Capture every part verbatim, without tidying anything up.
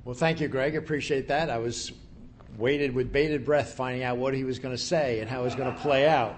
Well, thank you, Greg. I appreciate that. I was waited with bated breath finding out what he was going to say and how it was going to play out.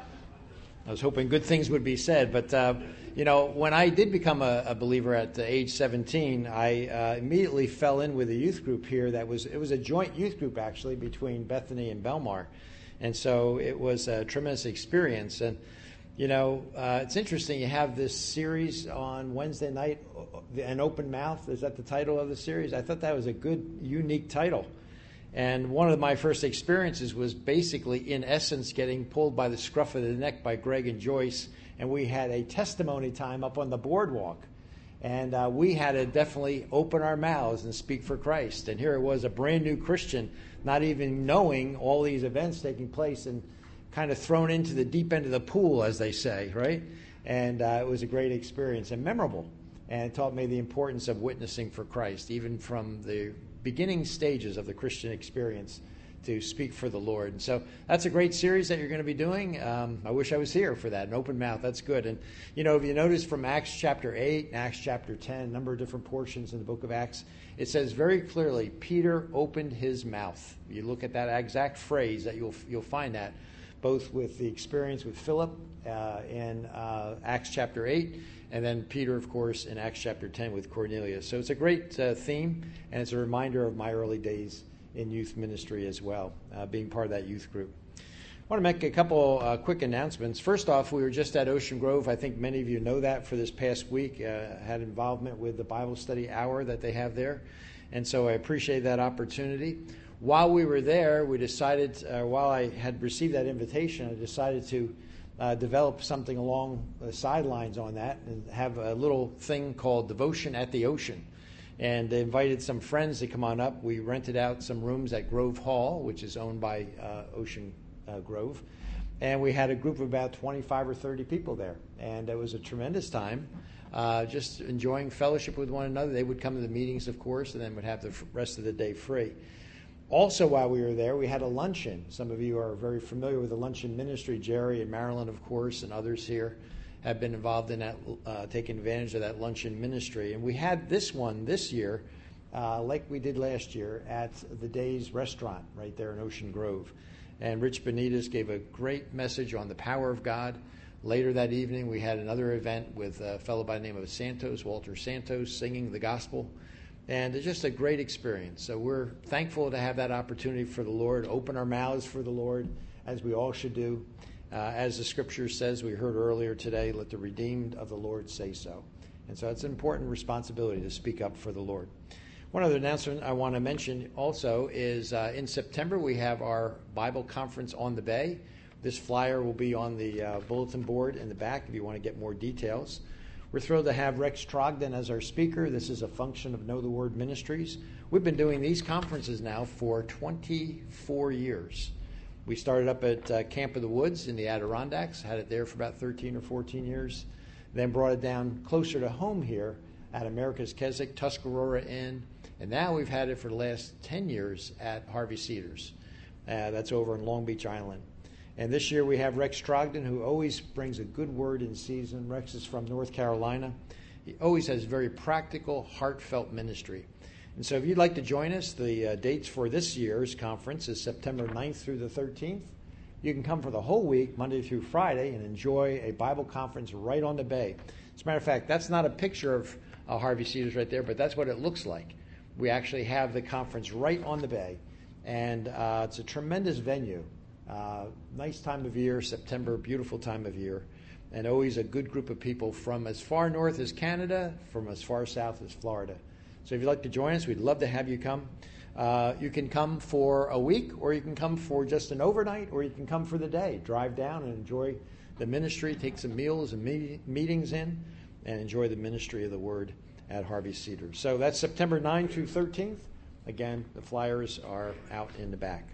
I was hoping good things would be said. But, uh, you know, when I did become a, a believer at the age seventeen, I uh, immediately fell in with a youth group here that was, it was a joint youth group, actually, between Bethany and Belmar. And so it was a tremendous experience. And, you know, uh, it's interesting. You have this series on Wednesday night, An Open Mouth. Is that the title of the series? I thought that was a good, unique title. And one of my first experiences was basically, in essence, getting pulled by the scruff of the neck by Greg and Joyce. And we had a testimony time up on the boardwalk. And uh, we had to definitely open our mouths and speak for Christ. And here it was, a brand new Christian, not even knowing all these events taking place, and kind of thrown into the deep end of the pool, as they say, right? And uh, it was a great experience and memorable. And it taught me the importance of witnessing for Christ, even from the beginning stages of the Christian experience, to speak for the Lord. And so that's a great series that you're going to be doing. Um, I wish I was here for that, an open mouth. That's good. And, you know, if you notice from Acts chapter eight and Acts chapter ten, a number of different portions in the book of Acts, it says very clearly, Peter opened his mouth. You look at that exact phrase, that you'll you'll find that, both with the experience with Philip uh, in uh, Acts chapter eight, and then Peter, of course, in Acts chapter ten with Cornelius. So it's a great uh, theme, and it's a reminder of my early days in youth ministry as well, uh, being part of that youth group. I want to make a couple uh, quick announcements. First off, we were just at Ocean Grove. I think many of you know that for this past week. Uh, had involvement with the Bible study hour that they have there, and so I appreciate that opportunity. While we were there, we decided, uh, while I had received that invitation, I decided to uh, develop something along the sidelines on that and have a little thing called Devotion at the Ocean. And they invited some friends to come on up. We rented out some rooms at Grove Hall, which is owned by uh, Ocean uh, Grove. And we had a group of about twenty-five or thirty people there. And it was a tremendous time, uh, just enjoying fellowship with one another. They would come to the meetings, of course, and then would have the rest of the day free. Also, while we were there, we had a luncheon. Some of you are very familiar with the luncheon ministry. Jerry and Marilyn, of course, and others here have been involved in that, uh, taking advantage of that luncheon ministry. And we had this one this year, uh, like we did last year, at the Days Restaurant right there in Ocean Grove. And Rich Benitez gave a great message on the power of God. Later that evening, we had another event with a fellow by the name of Santos, Walter Santos, singing the gospel. And it's just a great experience. So we're thankful to have that opportunity for the Lord, open our mouths for the Lord, as we all should do. Uh, as the scripture says, we heard earlier today, let the redeemed of the Lord say so. And so it's an important responsibility to speak up for the Lord. One other announcement I want to mention also is uh, in September we have our Bible conference on the Bay. This flyer will be on the uh, bulletin board in the back if you want to get more details. We're thrilled to have Rex Trogdon as our speaker. This is a function of Know the Word Ministries. We've been doing these conferences now for twenty-four years. We started up at uh, Camp of the Woods in the Adirondacks, had it there for about thirteen or fourteen years, then brought it down closer to home here at America's Keswick, Tuscarora Inn, and now we've had it for the last ten years at Harvey Cedars. Uh, that's over in Long Beach Island. And this year we have Rex Trogdon, who always brings a good word in season. Rex is from North Carolina. He always has very practical, heartfelt ministry. And so if you'd like to join us, the uh, dates for this year's conference is September ninth through the thirteenth. You can come for the whole week, Monday through Friday, and enjoy a Bible conference right on the bay. As a matter of fact, that's not a picture of uh, Harvey Cedars right there, but that's what it looks like. We actually have the conference right on the bay, and uh, it's a tremendous venue. Uh, nice time of year, September, beautiful time of year, and always a good group of people from as far north as Canada, from as far south as Florida. So if you'd like to join us, we'd love to have you come. Uh, you can come for a week, or you can come for just an overnight, or you can come for the day. Drive down and enjoy the ministry, take some meals and me- meetings in, and enjoy the ministry of the Word at Harvey Cedars. So that's September ninth through thirteenth. Again, the flyers are out in the back.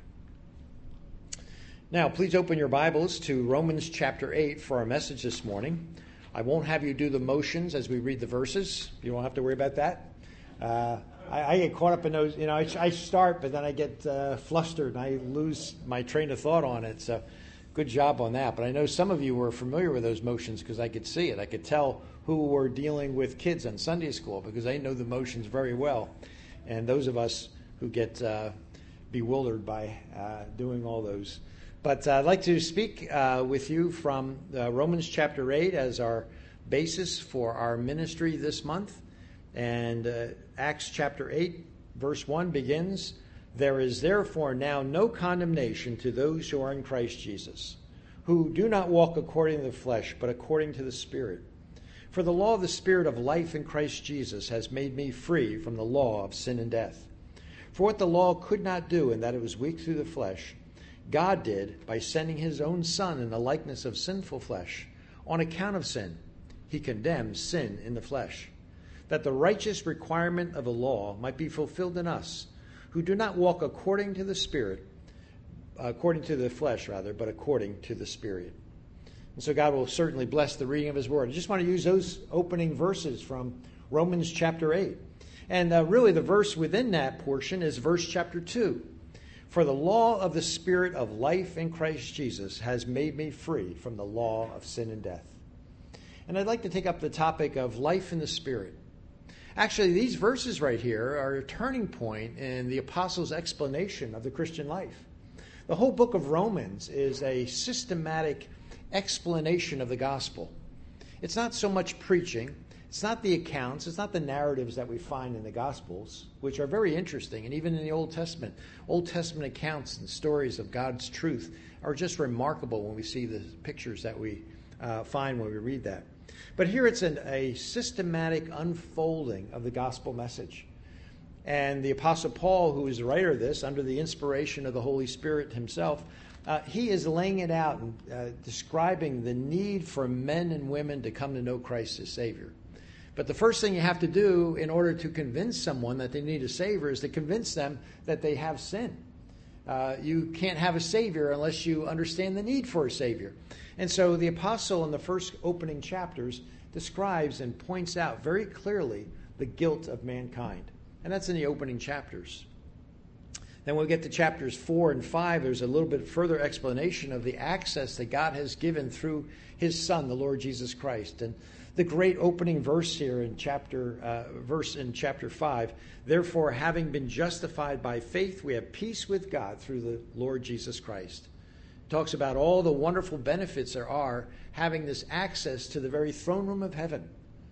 Now, please open your Bibles to Romans chapter eight for our message this morning. I won't have you do the motions as we read the verses. You won't have to worry about that. Uh, I, I get caught up in those, you know, I, I start, but then I get uh, flustered and I lose my train of thought on it. So good job on that. But I know some of you were familiar with those motions because I could see it. I could tell who were dealing with kids on Sunday school because they know the motions very well. and those of us who get uh, bewildered by uh, doing all those. But uh, I'd like to speak uh, with you from uh, Romans chapter eight as our basis for our ministry this month. And uh, Acts chapter eight, verse one begins, "There is therefore now no condemnation to those who are in Christ Jesus, who do not walk according to the flesh, but according to the Spirit. For the law of the Spirit of life in Christ Jesus has made me free from the law of sin and death. For what the law could not do, in that it was weak through the flesh, God did by sending his own Son in the likeness of sinful flesh. On account of sin, he condemned sin in the flesh, that the righteous requirement of the law might be fulfilled in us, who do not walk according to the Spirit, according to the flesh rather, but according to the Spirit." And so God will certainly bless the reading of his word. I just want to use those opening verses from Romans chapter eight. And uh, really the verse within that portion is verse chapter two. "For the law of the Spirit of life in Christ Jesus has made me free from the law of sin and death." And I'd like to take up the topic of life in the Spirit. Actually, these verses right here are a turning point in the apostles' explanation of the Christian life. The whole book of Romans is a systematic explanation of the gospel. It's not so much preaching. It's not the accounts. It's not the narratives that we find in the Gospels, which are very interesting. And even in the Old Testament, Old Testament accounts and stories of God's truth are just remarkable when we see the pictures that we uh, find when we read that. But here it's an, a systematic unfolding of the gospel message. And the Apostle Paul, who is the writer of this, under the inspiration of the Holy Spirit himself, uh, he is laying it out and uh, describing the need for men and women to come to know Christ as Savior. But the first thing you have to do in order to convince someone that they need a Savior is to convince them that they have sin. Uh, you can't have a Savior unless you understand the need for a Savior. And so the apostle in the first opening chapters describes and points out very clearly the guilt of mankind. And that's in the opening chapters. Then when we get to chapters four and five, there's a little bit further explanation of the access that God has given through his Son, the Lord Jesus Christ. And the great opening verse here in chapter uh, verse in chapter five, "Therefore, having been justified by faith, we have peace with God through the Lord Jesus Christ." It talks about all the wonderful benefits there are having this access to the very throne room of heaven.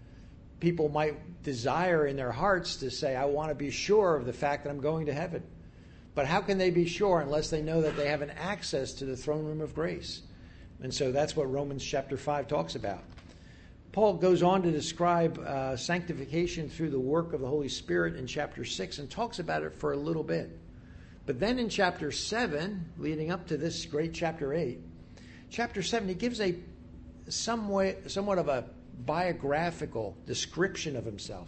People might desire in their hearts to say, "I want to be sure of the fact that I'm going to heaven." But how can they be sure unless they know that they have an access to the throne room of grace? And so that's what Romans chapter five talks about. Paul goes on to describe uh, sanctification through the work of the Holy Spirit in chapter six and talks about it for a little bit. But then in chapter seven, leading up to this great chapter eight, chapter seven, he gives a some way, somewhat of a biographical description of himself.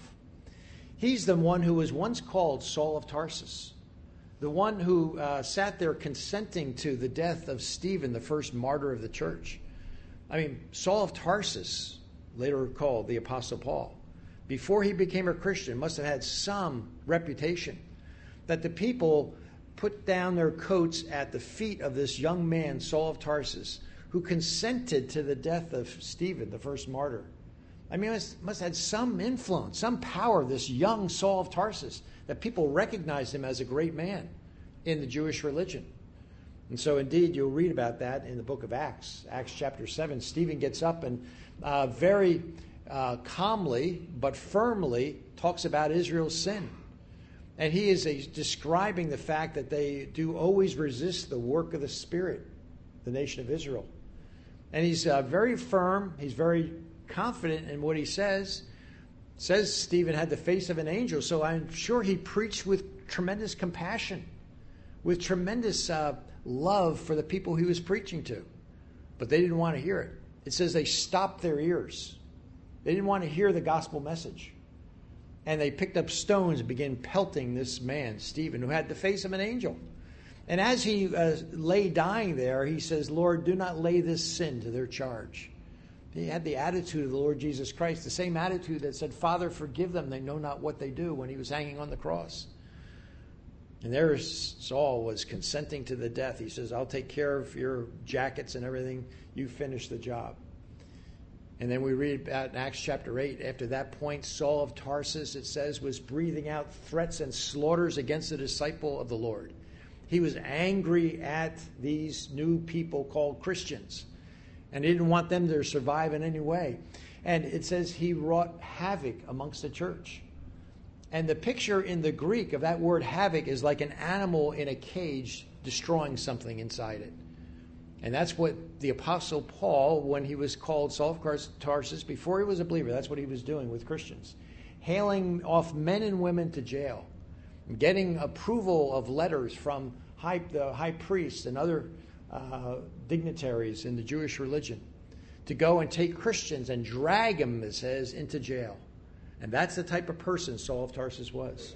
He's the one who was once called Saul of Tarsus, the one who uh, sat there consenting to the death of Stephen, the first martyr of the church. I mean, Saul of Tarsus, later called the Apostle Paul, before he became a Christian, must have had some reputation that the people put down their coats at the feet of this young man, Saul of Tarsus, who consented to the death of Stephen, the first martyr. I mean, it must, must have had some influence, some power, this young Saul of Tarsus, that people recognized him as a great man in the Jewish religion. And so indeed, you'll read about that in the book of Acts, Acts chapter seven. Stephen gets up and uh, very uh, calmly but firmly talks about Israel's sin. And he is a, describing the fact that they do always resist the work of the Spirit, the nation of Israel. And he's uh, very firm. He's very confident in what he says. Says Stephen had the face of an angel, so I'm sure he preached with tremendous compassion, with tremendous uh, love for the people he was preaching to. But they didn't want to hear it. It says they stopped their ears. They didn't want to hear the gospel message. And they picked up stones and began pelting this man, Stephen, who had the face of an angel. And as he uh, lay dying there, he says, "Lord, do not lay this sin to their charge." He had the attitude of the Lord Jesus Christ, the same attitude that said, "Father, forgive them, they know not what they do," when he was hanging on the cross. And there Saul was consenting to the death. He says, "I'll take care of your jackets and everything. You finish the job." And then we read about in Acts chapter eight, after that point, Saul of Tarsus, it says, was breathing out threats and slaughters against the disciple of the Lord. He was angry at these new people called Christians, and he didn't want them to survive in any way. And it says he wrought havoc amongst the church. And the picture in the Greek of that word havoc is like an animal in a cage destroying something inside it. And that's what the Apostle Paul, when he was called Saul of Tarsus, before he was a believer, that's what he was doing with Christians. Hailing off men and women to jail. Getting approval of letters from high, the high priests and other uh, dignitaries in the Jewish religion to go and take Christians and drag them, it says, into jail. And that's the type of person Saul of Tarsus was.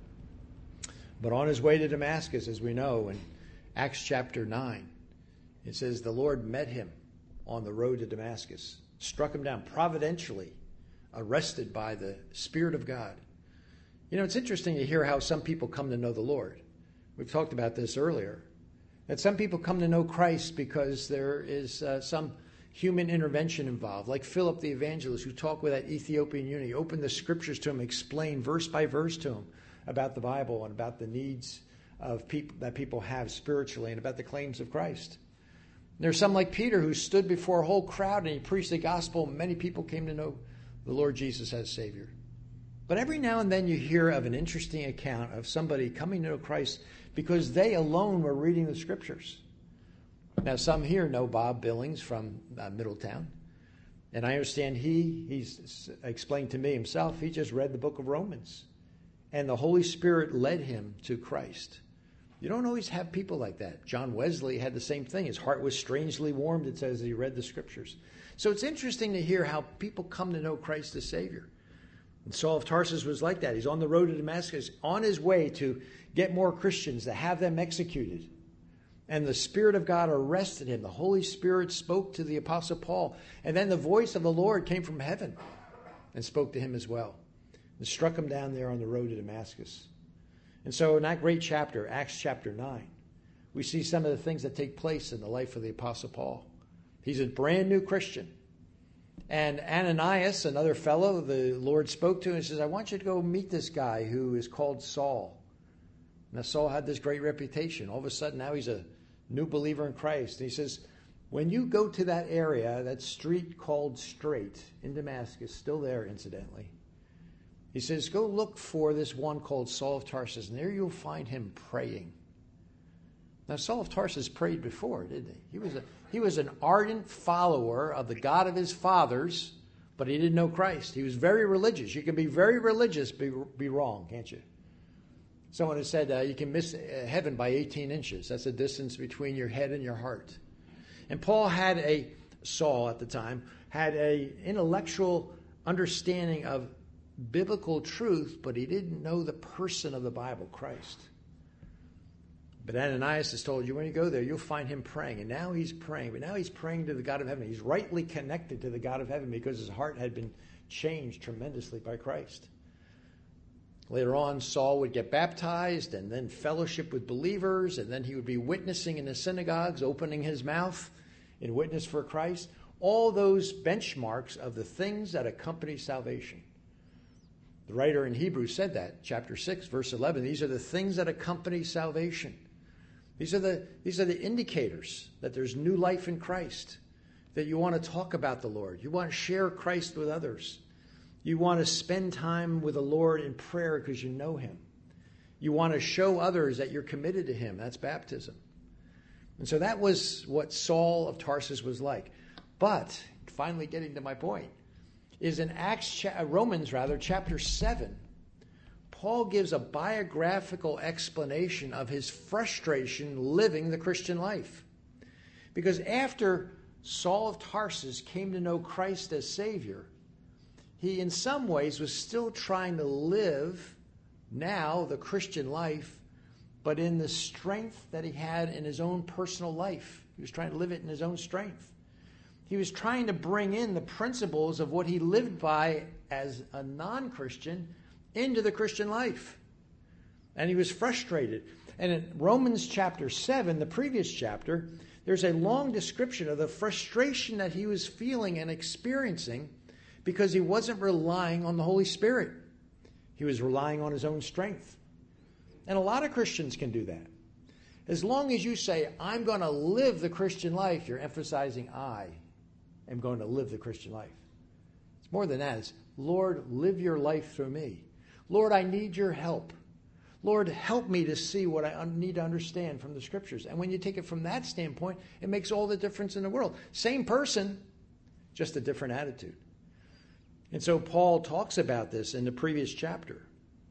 But on his way to Damascus, as we know, in Acts chapter nine, it says the Lord met him on the road to Damascus, struck him down providentially, arrested by the Spirit of God. You know, it's interesting to hear how some people come to know the Lord. We've talked about this earlier, that some people come to know Christ because there is uh, some human intervention involved, like Philip the evangelist, who talked with that Ethiopian eunuch. He opened the scriptures to him, explained verse by verse to him about the Bible and about the needs of people that people have spiritually and about the claims of Christ. There's some like Peter who stood before a whole crowd and he preached the gospel. Many people came to know the Lord Jesus as Savior. But every now and then you hear of an interesting account of somebody coming to know Christ because they alone were reading the scriptures. Now, some here know Bob Billings from uh, Middletown. And I understand he, he's explained to me himself, he just read the book of Romans. And the Holy Spirit led him to Christ. You don't always have people like that. John Wesley had the same thing. His heart was strangely warmed, it says, as he read the scriptures. So it's interesting to hear how people come to know Christ as Savior. And Saul of Tarsus was like that. He's on the road to Damascus, on his way to get more Christians, to have them executed. And the Spirit of God arrested him. The Holy Spirit spoke to the Apostle Paul. And then the voice of the Lord came from heaven and spoke to him as well. And struck him down there on the road to Damascus. And so in that great chapter, Acts chapter nine, we see some of the things that take place in the life of the Apostle Paul. He's a brand new Christian. And Ananias, another fellow, the Lord spoke to and says, I want you to go meet this guy who is called Saul. Now Saul had this great reputation. All of a sudden now he's a new believer in Christ. And he says, when you go to that area, that street called Straight in Damascus, still there incidentally, he says, go look for this one called Saul of Tarsus, and there you'll find him praying. Now, Saul of Tarsus prayed before, didn't he? He was, a, he was an ardent follower of the God of his fathers, but he didn't know Christ. He was very religious. You can be very religious, be, be wrong, can't you? Someone has said uh, you can miss heaven by eighteen inches. That's the distance between your head and your heart. And Paul had a, Saul at the time, had a intellectual understanding of biblical truth, but he didn't know the person of the Bible, Christ. But Ananias is told you when you go there, you'll find him praying. And now he's praying, but now he's praying to the God of heaven. He's rightly connected to the God of heaven because his heart had been changed tremendously by Christ. Later on, Saul would get baptized and then fellowship with believers, and then he would be witnessing in the synagogues, opening his mouth in witness for Christ. All those benchmarks of the things that accompany salvation. The writer in Hebrews said that, chapter six, verse eleven. These are the things that accompany salvation. These are the, these are the indicators that there's new life in Christ, that you want to talk about the Lord. You want to share Christ with others. You want to spend time with the Lord in prayer because you know him. You want to show others that you're committed to him. That's baptism. And so that was what Saul of Tarsus was like. But, finally getting to my point, is in Acts, Romans rather, chapter seven, Paul gives a biographical explanation of his frustration living the Christian life. Because after Saul of Tarsus came to know Christ as Savior, he in some ways was still trying to live now the Christian life, but in the strength that he had in his own personal life. He was trying to live it in his own strength. He was trying to bring in the principles of what he lived by as a non-Christian into the Christian life. And he was frustrated. And in Romans chapter seven, the previous chapter, there's a long description of the frustration that he was feeling and experiencing because he wasn't relying on the Holy Spirit. He was relying on his own strength. And a lot of Christians can do that. As long as you say, I'm going to live the Christian life, you're emphasizing I am going to live the Christian life. It's more than that. It's, Lord, live your life through me. Lord, I need your help. Lord, help me to see what I need to understand from the Scriptures. And when you take it from that standpoint, it makes all the difference in the world. Same person, just a different attitude. And so Paul talks about this in the previous chapter.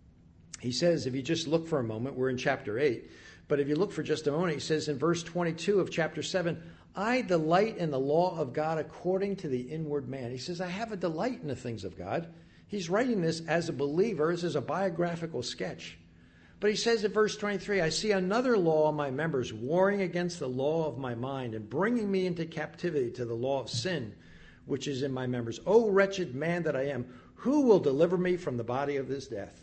He says, if you just look for a moment, we're in chapter eight, but if you look for just a moment, he says in verse twenty-two of chapter seven, I delight in the law of God according to the inward man. He says, I have a delight in the things of God. He's writing this as a believer. This is a biographical sketch. But he says in verse twenty-three, I see another law in my members, warring against the law of my mind and bringing me into captivity to the law of sin, which is in my members. O wretched man that I am, who will deliver me from the body of this death?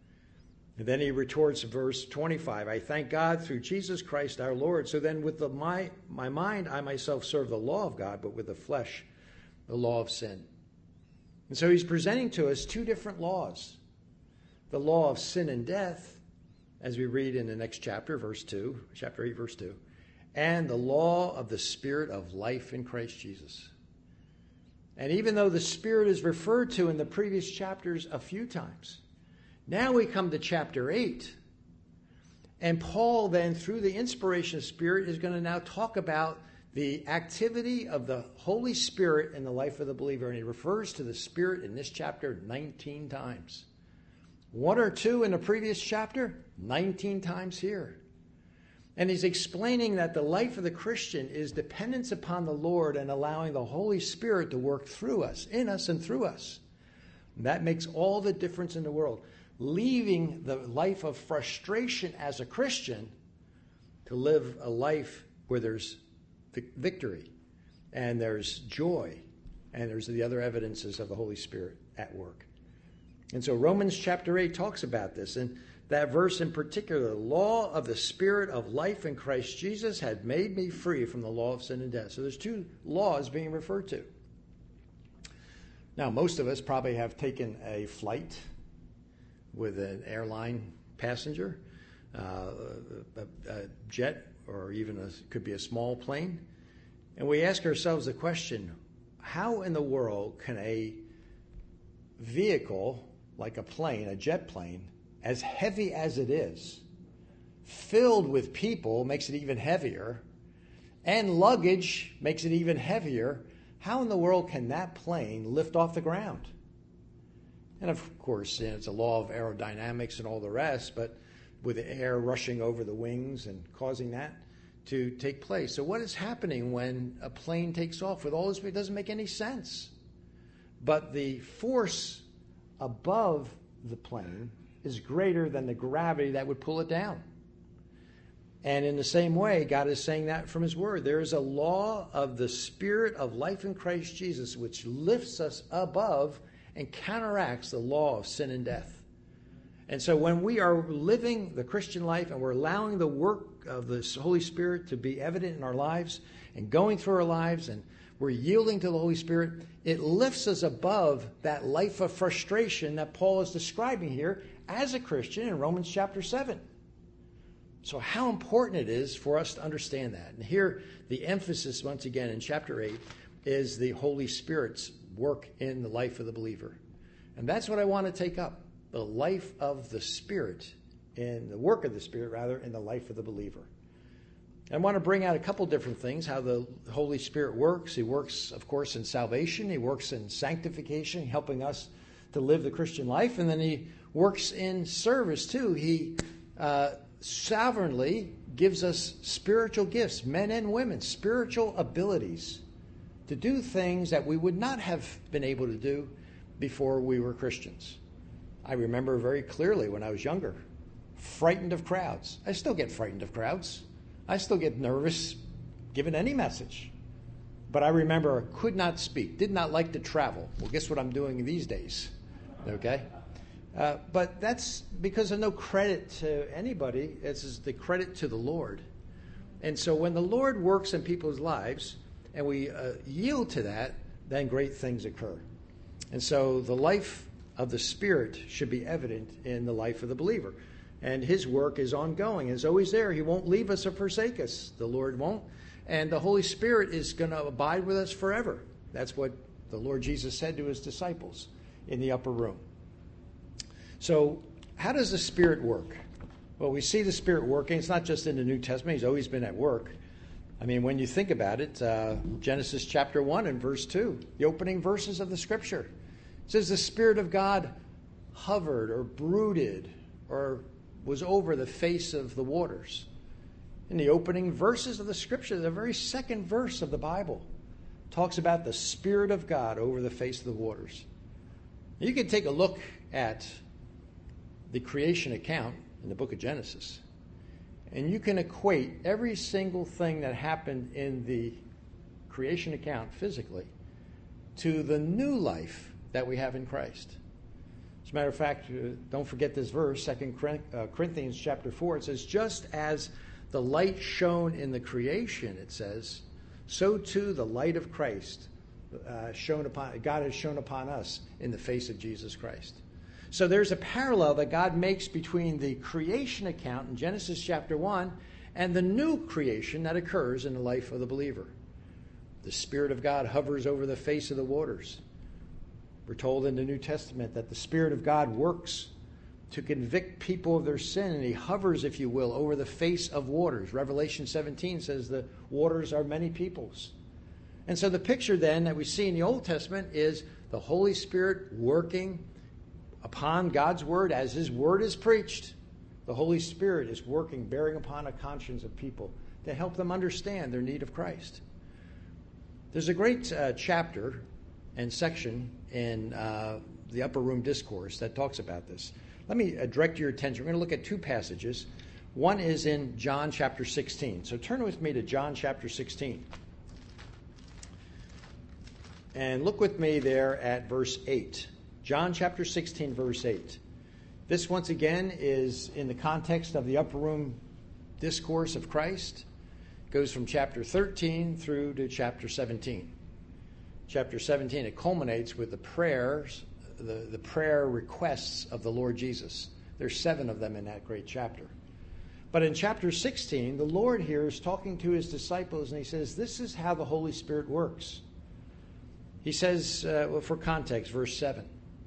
And then he retorts verse twenty-five, I thank God through Jesus Christ our Lord. So then with the, my, my mind, I myself serve the law of God, but with the flesh, the law of sin. And so he's presenting to us two different laws. The law of sin and death, as we read in the next chapter, verse two, chapter eight, verse two, and the law of the Spirit of life in Christ Jesus. And even though the Spirit is referred to in the previous chapters a few times, now we come to chapter eight. And Paul then, through the inspiration of Spirit, is going to now talk about the activity of the Holy Spirit in the life of the believer. And he refers to the Spirit in this chapter nineteen times. One or two in the previous chapter, nineteen times here. And he's explaining that the life of the Christian is dependence upon the Lord and allowing the Holy Spirit to work through us, in us and through us. And that makes all the difference in the world. Leaving the life of frustration as a Christian to live a life where there's victory and there's joy and there's the other evidences of the Holy Spirit at work. And so Romans chapter eight talks about this. And that verse in particular, the law of the Spirit of life in Christ Jesus had made me free from the law of sin and death. So there's two laws being referred to. Now, most of us probably have taken a flight with an airline passenger, uh, a, a jet, or even a, could be a small plane. And we ask ourselves the question, how in the world can a vehicle like a plane, a jet plane, as heavy as it is, filled with people makes it even heavier, and luggage makes it even heavier, how in the world can that plane lift off the ground? And of course, you know, it's a law of aerodynamics and all the rest, but with the air rushing over the wings and causing that to take place. So what is happening when a plane takes off with all this? It doesn't make any sense. But the force above the plane is greater than the gravity that would pull it down. And in the same way, God is saying that from his word. There is a law of the Spirit of life in Christ Jesus which lifts us above and counteracts the law of sin and death. And so when we are living the Christian life and we're allowing the work of the Holy Spirit to be evident in our lives and going through our lives and we're yielding to the Holy Spirit, it lifts us above that life of frustration that Paul is describing here as a Christian in Romans chapter seven. So how important it is for us to understand that. And here the emphasis once again in chapter eight is the Holy Spirit's work in the life of the believer. And that's what I want to take up, the life of the Spirit, in the work of the Spirit rather, in the life of the believer. I want to bring out a couple different things, how the Holy Spirit works. He works, of course, in salvation. He works in sanctification, helping us to live the Christian life. And then he works in service, too. He uh, sovereignly gives us spiritual gifts, men and women, spiritual abilities to do things that we would not have been able to do before we were Christians. I remember very clearly when I was younger, frightened of crowds. I still get frightened of crowds. I still get nervous giving any message. But I remember I could not speak, did not like to travel. Well, guess what I'm doing these days? Okay? Uh, but that's because of no credit to anybody. It's the credit to the Lord. And so when the Lord works in people's lives and we uh, yield to that, then great things occur. And so the life of the Spirit should be evident in the life of the believer. And his work is ongoing. It's always there. He won't leave us or forsake us. The Lord won't. And the Holy Spirit is going to abide with us forever. That's what the Lord Jesus said to his disciples in the upper room. So how does the Spirit work? Well, we see the Spirit working. It's not just in the New Testament. He's always been at work. I mean, when you think about it, uh, Genesis chapter one and verse two, the opening verses of the Scripture, it says the Spirit of God hovered or brooded or was over the face of the waters. In the opening verses of the Scripture, the very second verse of the Bible talks about the Spirit of God over the face of the waters. You can take a look at the creation account in the book of Genesis, and you can equate every single thing that happened in the creation account physically to the new life that we have in Christ. As a matter of fact, uh, don't forget this verse, Second Corinthians chapter four. It says, just as the light shone in the creation, it says, so too the light of Christ uh, shone upon God has shown upon us in the face of Jesus Christ. So there's a parallel that God makes between the creation account in Genesis chapter one and the new creation that occurs in the life of the believer. The Spirit of God hovers over the face of the waters. We're told in the New Testament that the Spirit of God works to convict people of their sin, and he hovers, if you will, over the face of waters. Revelation seventeen says the waters are many peoples. And so the picture then that we see in the Old Testament is the Holy Spirit working upon God's word as his word is preached. The Holy Spirit is working, bearing upon a conscience of people to help them understand their need of Christ. There's a great uh, chapter and section in uh, the Upper Room Discourse that talks about this. Let me uh, direct your attention. We're going to look at two passages. One is in John chapter sixteen. So turn with me to John chapter sixteen. And look with me there at verse eight. John chapter sixteen, verse eight. This, once again, is in the context of the Upper Room Discourse of Christ. It goes from chapter thirteen through to chapter seventeen. Chapter seventeen, it culminates with the prayers, the, the prayer requests of the Lord Jesus. There's seven of them in that great chapter. But in chapter sixteen, the Lord here is talking to his disciples, and he says, this is how the Holy Spirit works. He says, uh, well, for context, verse seven.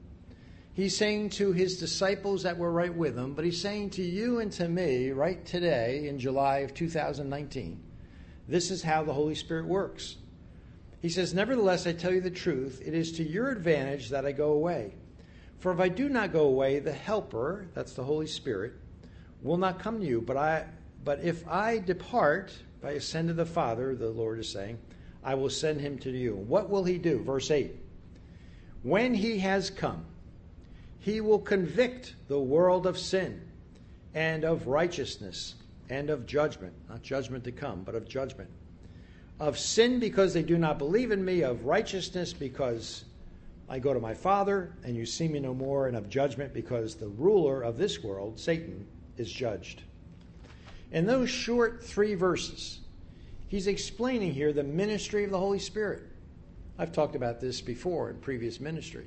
He's saying to his disciples that were right with him, but he's saying to you and to me right today in July of two thousand nineteen, this is how the Holy Spirit works. He says, nevertheless, I tell you the truth, it is to your advantage that I go away. For if I do not go away, the Helper, that's the Holy Spirit, will not come to you. But I, but if I depart, if I ascend to the Father, the Lord is saying, I will send him to you. What will he do? Verse eight. When he has come, he will convict the world of sin and of righteousness and of judgment. Not judgment to come, but of judgment. Of sin because they do not believe in me, of righteousness because I go to my Father and you see me no more, and of judgment because the ruler of this world, Satan, is judged. In those short three verses, he's explaining here the ministry of the Holy Spirit. I've talked about this before in previous ministry.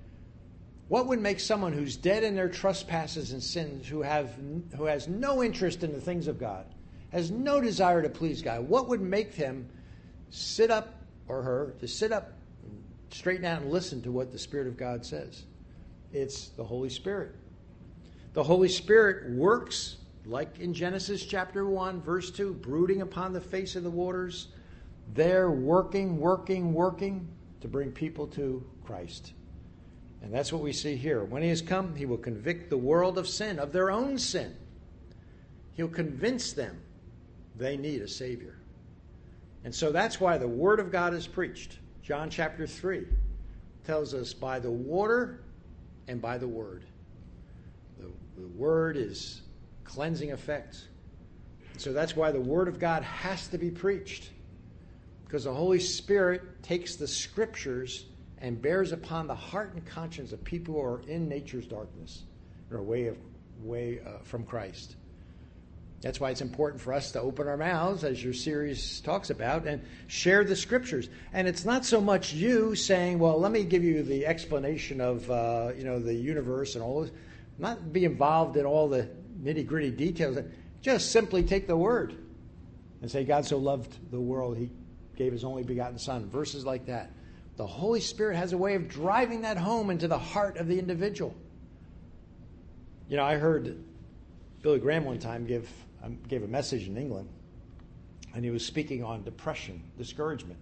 What would make someone who's dead in their trespasses and sins, who have who has no interest in the things of God, has no desire to please God, what would make them sit up, or her, to sit up, straighten out and listen to what the Spirit of God says? It's the Holy Spirit. The Holy Spirit works, like in Genesis chapter one, verse two, brooding upon the face of the waters. They're working, working, working to bring people to Christ. And that's what we see here. When he has come, he will convict the world of sin, of their own sin. He'll convince them they need a Savior. And so that's why the Word of God is preached. John chapter three tells us by the water and by the Word. The, the Word is cleansing effect. So that's why the Word of God has to be preached. Because the Holy Spirit takes the Scriptures and bears upon the heart and conscience of people who are in nature's darkness, or away, of, away uh, from Christ. That's why it's important for us to open our mouths, as your series talks about, and share the Scriptures. And it's not so much you saying, well, let me give you the explanation of, uh, you know, the universe and all this. Not be involved in all the nitty-gritty details. Just simply take the Word and say, God so loved the world, He gave His only begotten Son. Verses like that. The Holy Spirit has a way of driving that home into the heart of the individual. You know, I heard Billy Graham one time give um, gave a message in England, and he was speaking on depression, discouragement.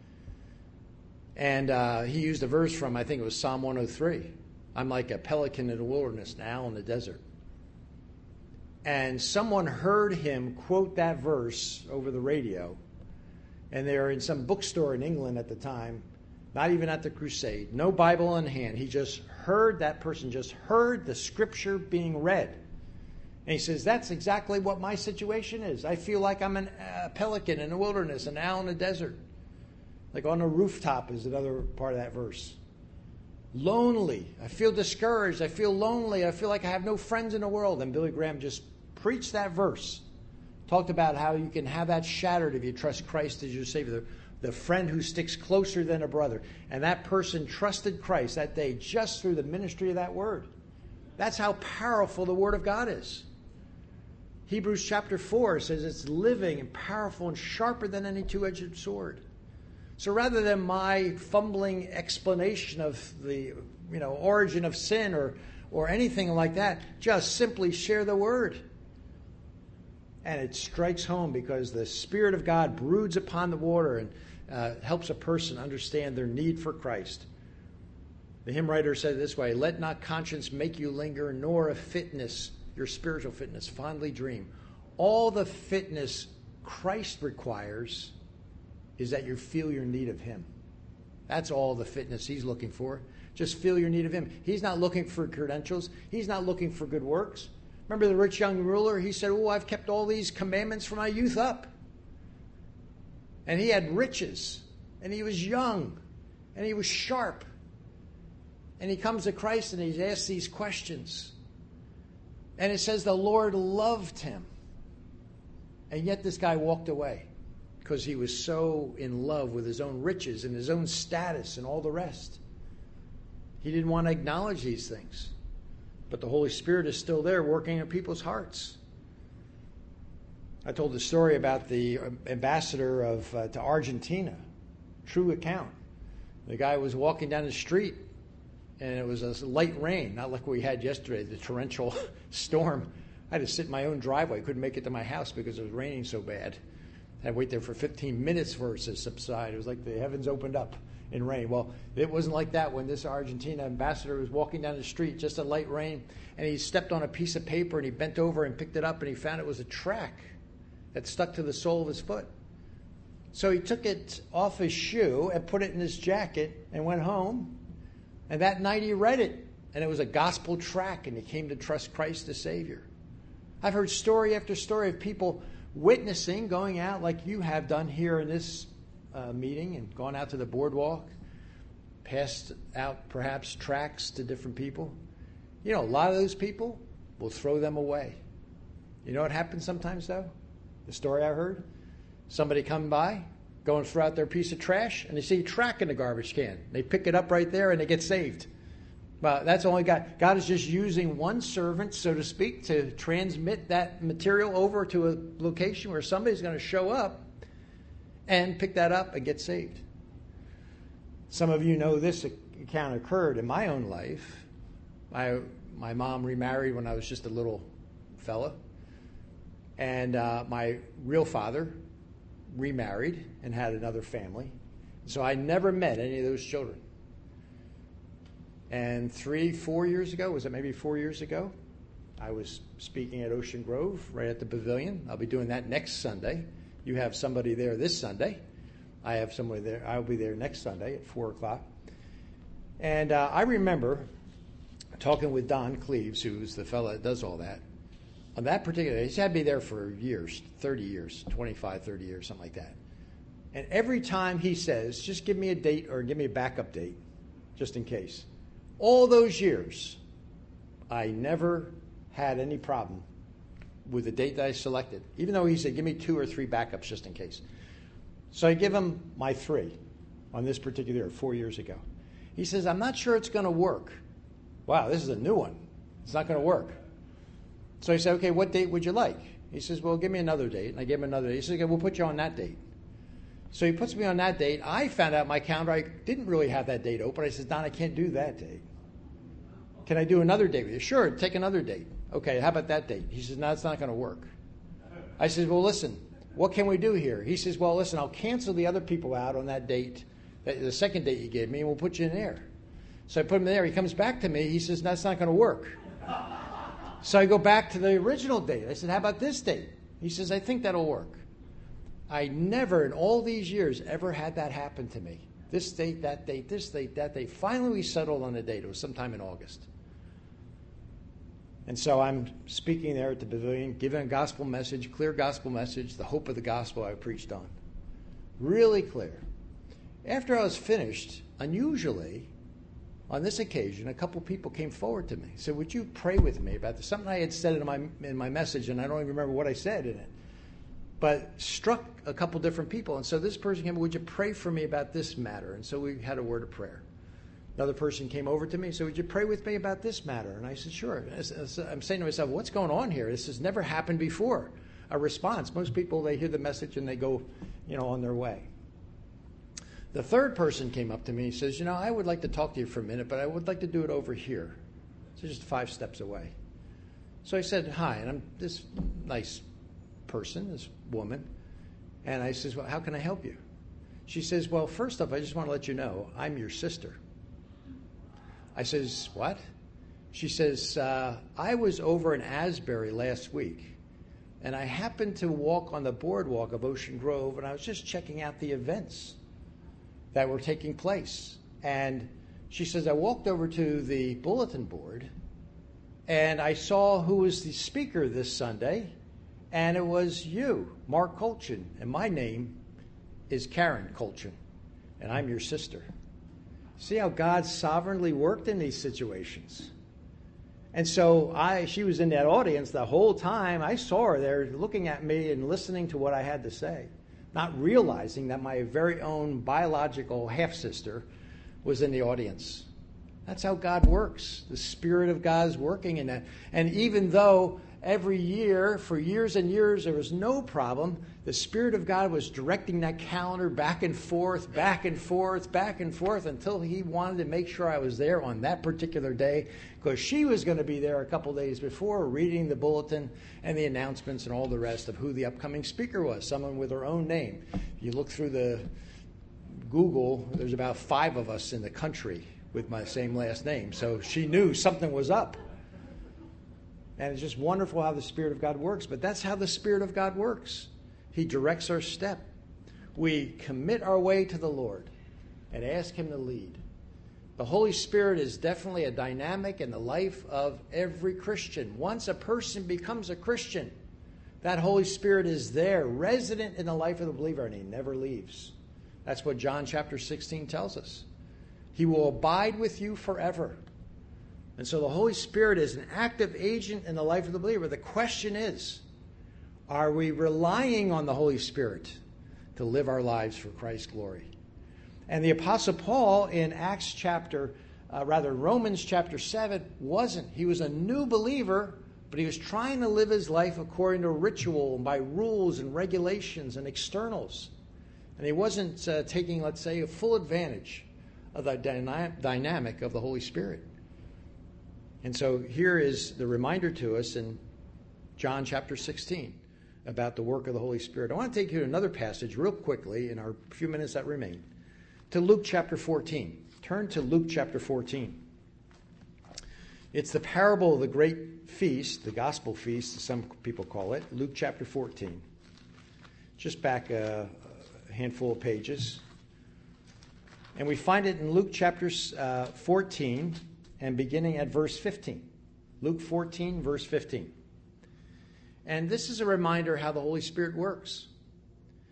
And uh, he used a verse from, I think it was Psalm one oh three. I'm like a pelican in the wilderness, an owl in the desert. And someone heard him quote that verse over the radio, and they were in some bookstore in England at the time, not even at the crusade, no Bible in hand. He just heard, that person just heard the Scripture being read. And he says, that's exactly what my situation is. I feel like I'm a uh, pelican in the wilderness, an owl in the desert. Like on a rooftop is another part of that verse. Lonely. I feel discouraged. I feel lonely. I feel like I have no friends in the world. And Billy Graham just preached that verse. Talked about how you can have that shattered if you trust Christ as your Savior. The, the friend who sticks closer than a brother. And that person trusted Christ that day just through the ministry of that word. That's how powerful the Word of God is. Hebrews chapter four says it's living and powerful and sharper than any two-edged sword. So rather than my fumbling explanation of the, you know, origin of sin or, or anything like that, just simply share the Word. And it strikes home because the Spirit of God broods upon the water and uh, helps a person understand their need for Christ. The hymn writer said it this way, let not conscience make you linger, nor a fitness, your spiritual fitness, fondly dream. All the fitness Christ requires is that you feel your need of Him. That's all the fitness He's looking for. Just feel your need of Him. He's not looking for credentials. He's not looking for good works. Remember the rich young ruler? He said, oh, I've kept all these commandments from my youth up. And he had riches. And he was young. And he was sharp. And he comes to Christ and he asks these questions. And it says the Lord loved him. And yet this guy walked away because he was so in love with his own riches and his own status and all the rest. He didn't want to acknowledge these things. But the Holy Spirit is still there working in people's hearts. I told the story about the ambassador of uh, to Argentina. True account. The guy was walking down the street and it was a light rain, not like we had yesterday, the torrential storm. I had to sit in my own driveway. Couldn't make it to my house because it was raining so bad. I had to wait there for fifteen minutes for it to subside. It was like the heavens opened up in rain. Well, it wasn't like that when this Argentina ambassador was walking down the street, just a light rain, and he stepped on a piece of paper and he bent over and picked it up and he found it was a track that stuck to the sole of his foot. So he took it off his shoe and put it in his jacket and went home. And that night he read it, and it was a gospel tract, and he came to trust Christ as Savior. I've heard story after story of people witnessing, going out like you have done here in this uh, meeting, and gone out to the boardwalk, passed out perhaps tracts to different people. You know, a lot of those people will throw them away. You know what happens sometimes, though? The story I heard, somebody come by, go and throw out their piece of trash, and they see a tract in the garbage can. They pick it up right there, and they get saved. Well, that's only God. God is just using one servant, so to speak, to transmit that material over to a location where somebody's going to show up and pick that up and get saved. Some of you know this account occurred in my own life. My, my mom remarried when I was just a little fella. And uh, my real father remarried and had another family. So I never met any of those children. And three, four years ago, was it maybe four years ago, I was speaking at Ocean Grove, right at the pavilion. I'll be doing that next Sunday. You have somebody there this Sunday. I have somebody there. I'll be there next Sunday at four o'clock. And uh, I remember talking with Don Cleaves, who's the fellow that does all that. On that particular day, he's had me there for years, thirty years, twenty-five, thirty years, something like that. And every time he says, just give me a date or give me a backup date, just in case. All those years, I never had any problem with the date that I selected, even though he said, give me two or three backups just in case. So I give him my three on this particular year, four years ago. He says, I'm not sure it's going to work. Wow, this is a new one. It's not going to work. So I said, okay, what date would you like? He says, well, give me another date. And I gave him another date. He says, okay, we'll put you on that date. So he puts me on that date. I found out my calendar, I didn't really have that date open. I said, Don, I can't do that date. Can I do another date with you? Sure, take another date. Okay, how about that date? He says, no, it's not going to work. I said, well, listen, what can we do here? He says, well, listen, I'll cancel the other people out on that date, the second date you gave me, and we'll put you in there. So I put him there. He comes back to me. He says, that's not going to work. So I go back to the original date. I said, how about this date? He says, I think that'll work. I never in all these years ever had that happen to me. This date, that date, this date, that date. Finally, we settled on the date. It was sometime in August. And so I'm speaking there at the pavilion, giving a gospel message, clear gospel message, the hope of the gospel I preached on. Really clear. After I was finished, unusually, on this occasion, a couple people came forward to me. Said, would you pray with me about this? Something I had said in my in my message, and I don't even remember what I said in it. But struck a couple different people. And so this person came, would you pray for me about this matter? And so we had a word of prayer. Another person came over to me and said, would you pray with me about this matter? And I said, sure. I'm saying to myself, what's going on here? This has never happened before. A response. Most people, they hear the message and they go, you know, on their way. The third person came up to me and says, you know, I would like to talk to you for a minute, but I would like to do it over here. So just five steps away. So I said, hi, and I'm this nice person, this woman, and I says, well, how can I help you? She says, well, first off, I just want to let you know, I'm your sister. I says, what? She says, uh, I was over in Asbury last week, and I happened to walk on the boardwalk of Ocean Grove, and I was just checking out the events that were taking place. And she says, I walked over to the bulletin board, and I saw who was the speaker this Sunday, and it was you, Mark Colchin, and my name is Karen Colchin, and I'm your sister. See how God sovereignly worked in these situations. And so I, she was in that audience the whole time. I saw her there looking at me and listening to what I had to say, not realizing that my very own biological half-sister was in the audience. That's how God works. The Spirit of God is working in that. And even though every year, for years and years, there was no problem, the Spirit of God was directing that calendar back and forth, back and forth, back and forth, until he wanted to make sure I was there on that particular day, because she was going to be there a couple days before, reading the bulletin and the announcements and all the rest of who the upcoming speaker was, someone with her own name. You look through the Google, there's about five of us in the country with my same last name, so she knew something was up. And it's just wonderful how the Spirit of God works. But that's how the Spirit of God works. He directs our step. We commit our way to the Lord and ask him to lead. The Holy Spirit is definitely a dynamic in the life of every Christian. Once a person becomes a Christian, that Holy Spirit is there, resident in the life of the believer, and he never leaves. That's what John chapter sixteen tells us. He will abide with you forever. And so the Holy Spirit is an active agent in the life of the believer. The question is, are we relying on the Holy Spirit to live our lives for Christ's glory? And the Apostle Paul in Acts chapter, uh, rather Romans chapter seven, wasn't. He was a new believer, but he was trying to live his life according to ritual and by rules and regulations and externals. And he wasn't uh, taking, let's say, a full advantage of the dyna- dynamic of the Holy Spirit. And so here is the reminder to us in John chapter sixteen about the work of the Holy Spirit. I want to take you to another passage real quickly in our few minutes that remain, to Luke chapter fourteen. Turn to Luke chapter fourteen. It's the parable of the great feast, the gospel feast, as some people call it, Luke chapter fourteen. Just back a, a handful of pages. And we find it in Luke chapter uh, fourteen, and beginning at verse fifteen. Luke fourteen, verse fifteen. And this is a reminder how the Holy Spirit works.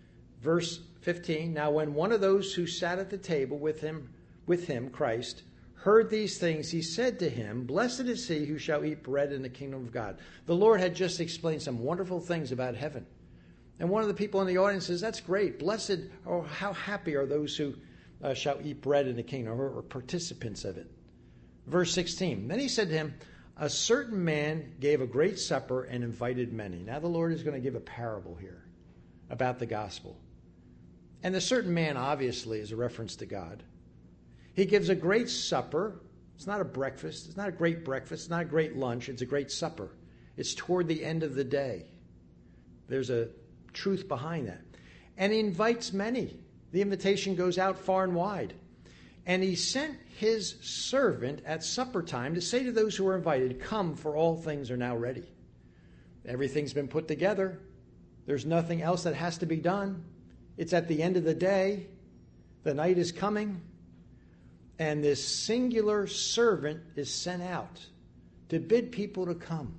Verse fifteen, now when one of those who sat at the table with him, with him, Christ, heard these things, he said to him, "Blessed is he who shall eat bread in the kingdom of God." The Lord had just explained some wonderful things about heaven. And one of the people in the audience says, "That's great. Blessed, or how happy are those who uh, shall eat bread in the kingdom," or, or participants of it. Verse sixteen, then he said to him, "A certain man gave a great supper and invited many." Now the Lord is going to give a parable here about the gospel. And the certain man obviously is a reference to God. He gives a great supper. It's not a breakfast. It's not a great breakfast. It's not a great lunch. It's a great supper. It's toward the end of the day. There's a truth behind that. And he invites many. The invitation goes out far and wide. And he sent his servant at supper time to say to those who were invited, "Come, for all things are now ready." Everything's been put together. There's nothing else that has to be done. It's at the end of the day. The night is coming. And this singular servant is sent out to bid people to come.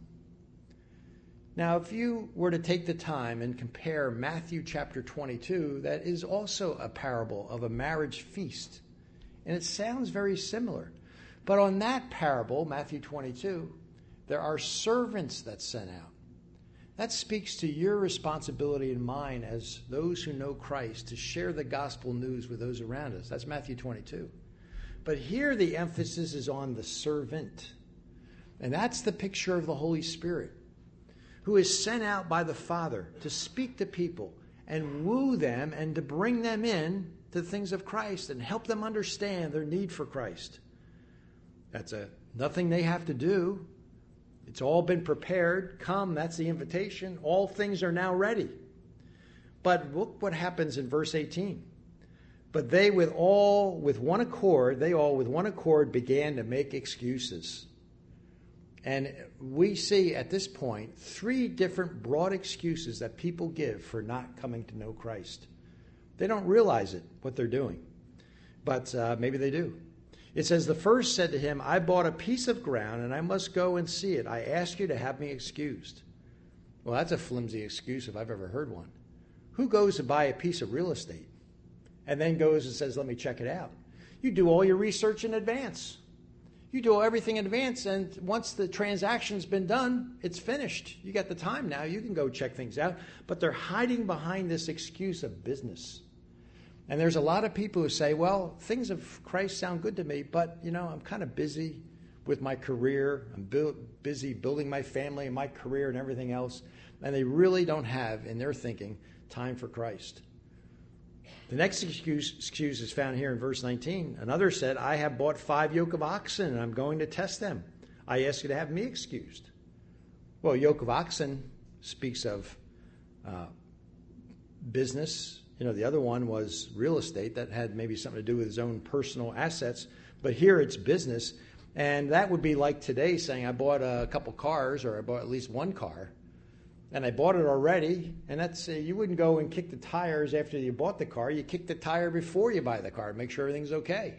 Now, if you were to take the time and compare Matthew chapter twenty-two, that is also a parable of a marriage feast. And it sounds very similar. But on that parable, Matthew twenty-two, there are servants that's sent out. That speaks to your responsibility and mine as those who know Christ to share the gospel news with those around us. That's Matthew twenty-two. But here the emphasis is on the servant. And that's the picture of the Holy Spirit, who is sent out by the Father to speak to people and woo them and to bring them in to the things of Christ and help them understand their need for Christ. That's a nothing they have to do. It's all been prepared. Come, that's the invitation. All things are now ready. But look what happens in verse eighteen. But they with all, with one accord, they all with one accord began to make excuses. And we see at this point three different broad excuses that people give for not coming to know Christ. They don't realize it, what they're doing. But uh, maybe they do. It says, the first said to him, "I bought a piece of ground and I must go and see it. I ask you to have me excused." Well, that's a flimsy excuse if I've ever heard one. Who goes to buy a piece of real estate and then goes and says, "Let me check it out"? You do all your research in advance. You do everything in advance, and once the transaction's been done, it's finished. You got the time now. You can go check things out. But they're hiding behind this excuse of business. And there's a lot of people who say, well, things of Christ sound good to me, but, you know, I'm kind of busy with my career. I'm bu- busy building my family and my career and everything else. And they really don't have, in their thinking, time for Christ. The next excuse, excuse is found here in verse nineteen. Another said, "I have bought five yoke of oxen, and I'm going to test them. I ask you to have me excused." Well, yoke of oxen speaks of uh, business. You know, the other one was real estate. That had maybe something to do with his own personal assets. But here it's business. And that would be like today saying, I bought a couple cars, or I bought at least one car. And I bought it already, and that's uh, you wouldn't go and kick the tires after you bought the car. You kick the tire before you buy the car, make sure everything's okay.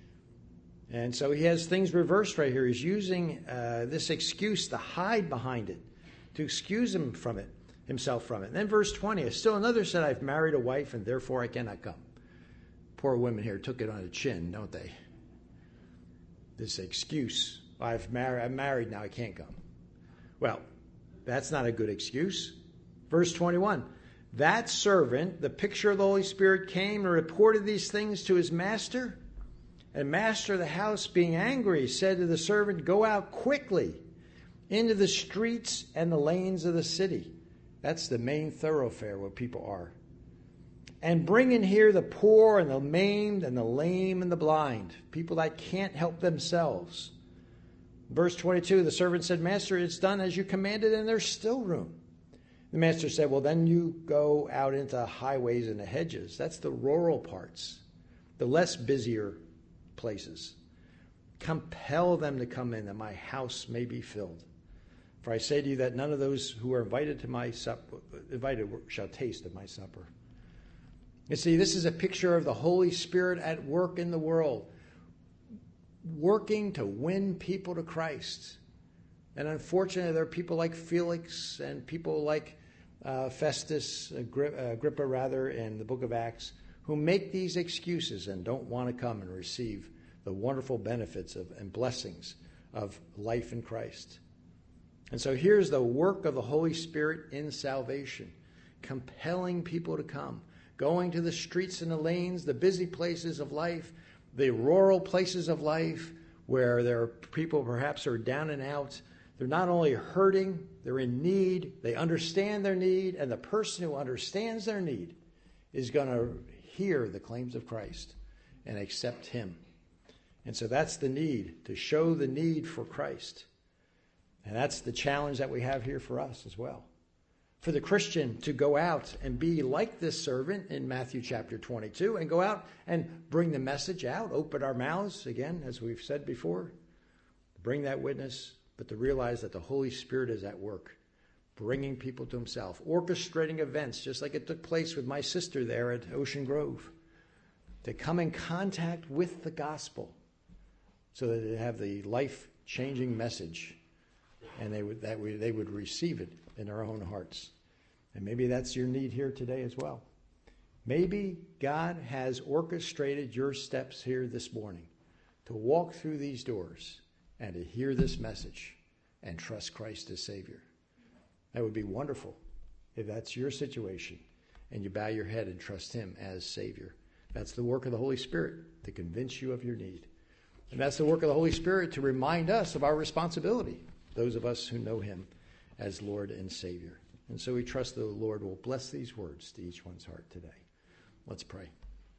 And so he has things reversed right here. He's using uh, this excuse to hide behind it, to excuse him from it, himself from it. And then verse twenty, still another said, "I've married a wife, and therefore I cannot come." Poor women here took it on the chin, don't they? This excuse, I've married, I'm married now, I can't come. Well, that's not a good excuse. Verse twenty-one, that servant, the picture of the Holy Spirit, came and reported these things to his master. And master of the house, being angry, said to the servant, "Go out quickly into the streets and the lanes of the city." That's the main thoroughfare where people are. "And bring in here the poor and the maimed and the lame and the blind," people that can't help themselves. Verse twenty-two, the servant said, "Master, it's done as you commanded, and there's still room." The master said, "Well, then you go out into highways and the hedges." That's the rural parts, the less busier places. "Compel them to come in, that my house may be filled. For I say to you that none of those who are invited to my supper, invited shall taste of my supper." You see, this is a picture of the Holy Spirit at work in the world, working to win people to Christ. And unfortunately, there are people like Felix and people like uh, Festus, Agri- Agrippa rather, in the book of Acts, who make these excuses and don't want to come and receive the wonderful benefits of and blessings of life in Christ. And so here's the work of the Holy Spirit in salvation, compelling people to come, going to the streets and the lanes, the busy places of life, the rural places of life where there are people perhaps are down and out. They're not only hurting, they're in need, they understand their need, and the person who understands their need is going to hear the claims of Christ and accept him. And so that's the need, to show the need for Christ. And that's the challenge that we have here for us as well. For the Christian to go out and be like this servant in Matthew chapter twenty-two and go out and bring the message out, open our mouths, again, as we've said before, bring that witness, but to realize that the Holy Spirit is at work, bringing people to himself, orchestrating events, just like it took place with my sister there at Ocean Grove, to come in contact with the gospel so that they have the life-changing message and they would, that we, they would receive it in their own hearts. And maybe that's your need here today as well. Maybe God has orchestrated your steps here this morning to walk through these doors and to hear this message and trust Christ as Savior. That would be wonderful if that's your situation and you bow your head and trust him as Savior. That's the work of the Holy Spirit to convince you of your need. And that's the work of the Holy Spirit to remind us of our responsibility, those of us who know him as Lord and Savior. And so we trust the Lord will bless these words to each one's heart today. Let's pray.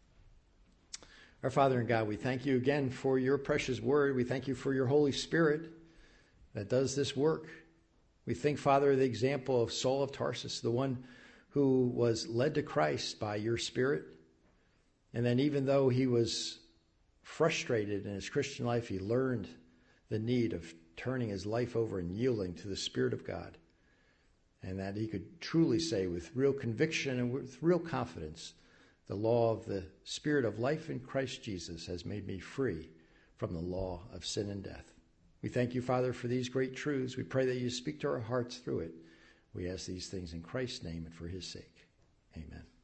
Our Father and God, we thank you again for your precious word. We thank you for your Holy Spirit that does this work. We think, Father, of the example of Saul of Tarsus, the one who was led to Christ by your Spirit. And then even though he was frustrated in his Christian life, he learned the need of turning his life over and yielding to the Spirit of God. And that he could truly say with real conviction and with real confidence, the law of the Spirit of life in Christ Jesus has made me free from the law of sin and death. We thank you, Father, for these great truths. We pray that you speak to our hearts through it. We ask these things in Christ's name and for his sake. Amen.